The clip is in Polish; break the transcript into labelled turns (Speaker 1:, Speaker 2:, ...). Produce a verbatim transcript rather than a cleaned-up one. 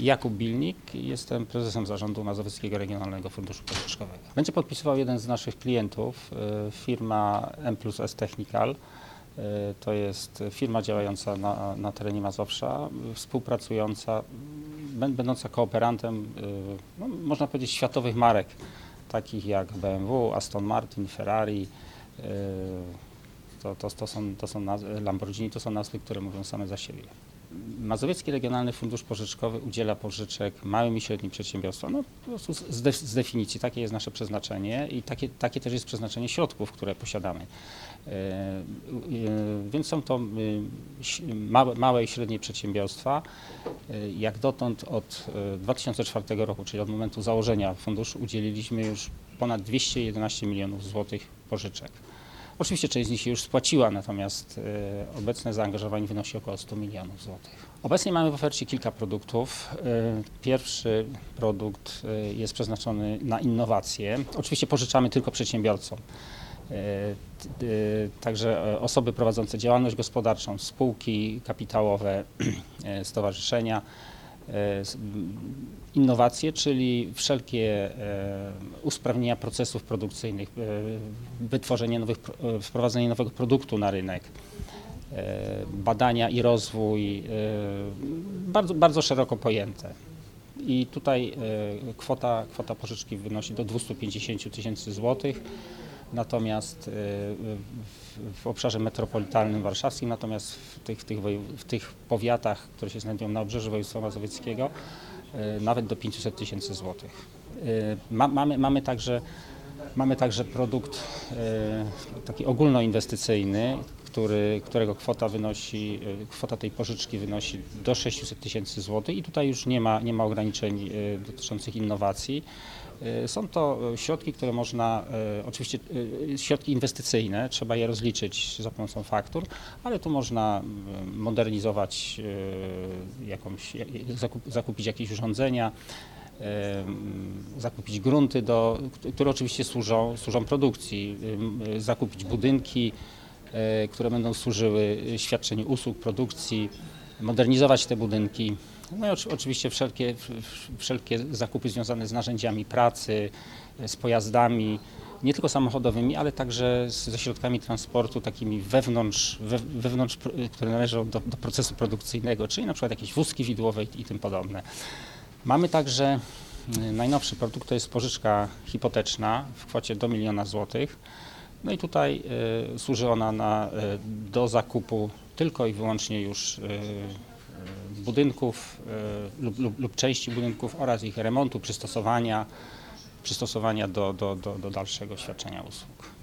Speaker 1: Jakub Bilnik, jestem prezesem zarządu Mazowieckiego Regionalnego Funduszu Pożyczkowego. Będzie podpisywał jeden z naszych klientów, firma M plus S Technical. To jest firma działająca na, na terenie Mazowsza, współpracująca, będąca kooperantem, no, można powiedzieć, światowych marek, takich jak B M W, Aston Martin, Ferrari, to, to, to, są, to są nazwy, Lamborghini, to są nazwy, które mówią same za siebie. Mazowiecki Regionalny Fundusz Pożyczkowy udziela pożyczek małym i średnim przedsiębiorstwom. No, po prostu z, de, z definicji takie jest nasze przeznaczenie i takie, takie też jest przeznaczenie środków, które posiadamy. Yy, yy, więc są to yy, małe, małe i średnie przedsiębiorstwa. Yy, jak dotąd od yy, dwa tysiące czwartego roku, czyli od momentu założenia funduszu, udzieliliśmy już ponad dwieście jedenaście milionów złotych pożyczek. Oczywiście część z nich się już spłaciła, natomiast y, obecne zaangażowanie wynosi około stu milionów złotych. Obecnie mamy w ofercie kilka produktów. Y, pierwszy produkt y, jest przeznaczony na innowacje. Oczywiście pożyczamy tylko przedsiębiorcom. Y, y, także osoby prowadzące działalność gospodarczą, spółki kapitałowe, y, stowarzyszenia. Innowacje, czyli wszelkie usprawnienia procesów produkcyjnych, wytworzenie nowych, wprowadzenie nowego produktu na rynek, badania i rozwój, bardzo, bardzo szeroko pojęte. I tutaj kwota, kwota pożyczki wynosi do dwustu pięćdziesięciu tysięcy złotych. Natomiast w obszarze metropolitalnym warszawskim, natomiast w tych, w, tych, w tych powiatach, które się znajdują na obrzeżu województwa mazowieckiego, nawet do pięciuset tysięcy złotych. Mamy, mamy, także, mamy także produkt taki ogólnoinwestycyjny, który, którego kwota wynosi, kwota tej pożyczki wynosi do sześciuset tysięcy złotych i tutaj już nie ma, nie ma ograniczeń dotyczących innowacji. Są to środki, które można, oczywiście środki inwestycyjne, trzeba je rozliczyć za pomocą faktur, ale tu można modernizować jakąś, zakup, zakupić jakieś urządzenia, zakupić grunty, do, które oczywiście służą, służą produkcji, zakupić budynki, które będą służyły świadczeniu usług, produkcji, modernizować te budynki. No i oczywiście wszelkie, wszelkie zakupy związane z narzędziami pracy, z pojazdami, nie tylko samochodowymi, ale także ze środkami transportu takimi wewnątrz, we, wewnątrz które należą do, do procesu produkcyjnego, czyli na przykład jakieś wózki widłowe i, i tym podobne. Mamy także najnowszy produkt, to jest pożyczka hipoteczna w kwocie do miliona złotych. No i tutaj y, służy ona na, y, do zakupu tylko i wyłącznie już y, budynków y, lub, lub, lub części budynków oraz ich remontu, przystosowania, przystosowania do, do, do, do dalszego świadczenia usług.